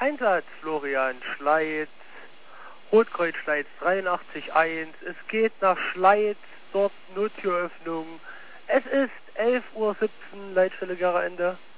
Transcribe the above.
Einsatz, Florian Schleitz, Rotkreuz Schleitz 83.1. Es geht nach Schleitz, dort Nottüröffnung. Es ist 11:17 Uhr, Leitstelle Gera Ende.